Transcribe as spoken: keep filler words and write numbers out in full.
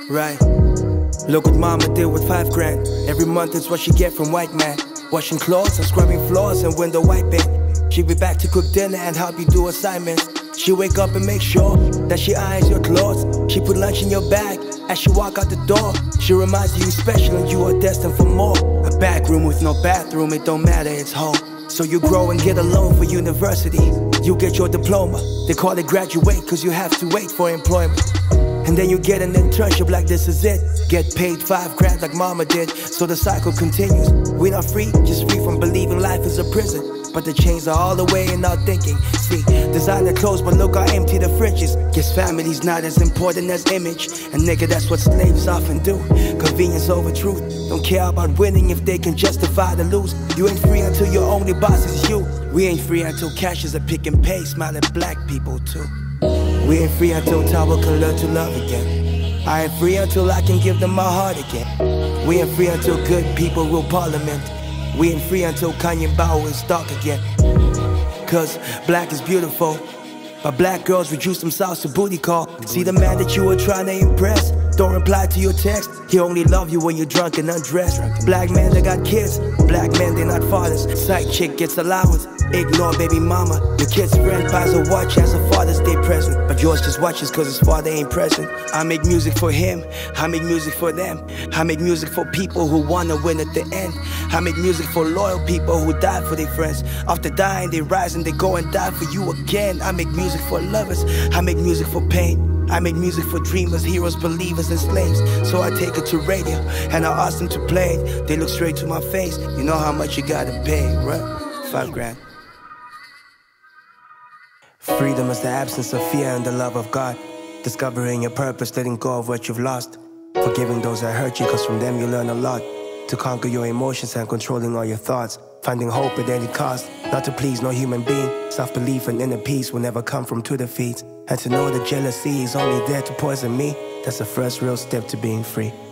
Right. Look what mama did with five grand. Every month it's what she get from white man. Washing clothes and scrubbing floors and window wiping. She be back to cook dinner and help you do assignments. She wake up and make sure that she irons your clothes. She put lunch in your bag as she walk out the door. She reminds you you're special and you are destined for more. A back room with no bathroom, it don't matter, it's home. So you grow and get a loan for university. You get your diploma, they call it graduate cause you have to wait for employment. And then you get an internship like this is it. Get paid five grand like mama did, so the cycle continues. We're not free, just free from believing life is a prison. But the chains are all the way in our thinking. See, designer clothes, but look how empty the fridge is. Guess family's not as important as image. And nigga, that's what slaves often do. Convenience over truth. Don't care about winning if they can justify the lose. You ain't free until your only boss is you. We ain't free until cash is a pick and pay. Smile at black people too. We ain't free until Tabo can learn to love again. I ain't free until I can give them my heart again. We ain't free until good people rule parliament. We ain't free until Kanye Bow is dark again. Cause black is beautiful, but black girls reduce themselves to booty call. See the man that you were trying to impress, don't reply to your text. He only love you when you're drunk and undressed. Black men, they got kids. Black men, they not fathers. Side chick gets allowance. Ignore baby mama. Your kid's friend buys a watch as a Father's Day present, but yours just watches cause his father ain't present. I make music for him, I make music for them. I make music for people who wanna win at the end. I make music for loyal people who die for their friends. After dying they rise and they go and die for you again. I make music for lovers, I make music for pain. I make music for dreamers, heroes, believers, and slaves. So I take it to radio and I ask them to play it. They look straight to my face. You know how much you gotta pay, right? Five grand. Freedom is the absence of fear and the love of God. Discovering your purpose, letting go of what you've lost. Forgiving those that hurt you, cause from them you learn a lot. To conquer your emotions and controlling all your thoughts. Finding hope at any cost, not to please no human being. Self-belief and inner peace will never come from Twitter feeds. And to know that jealousy is only there to poison me, that's the first real step to being free.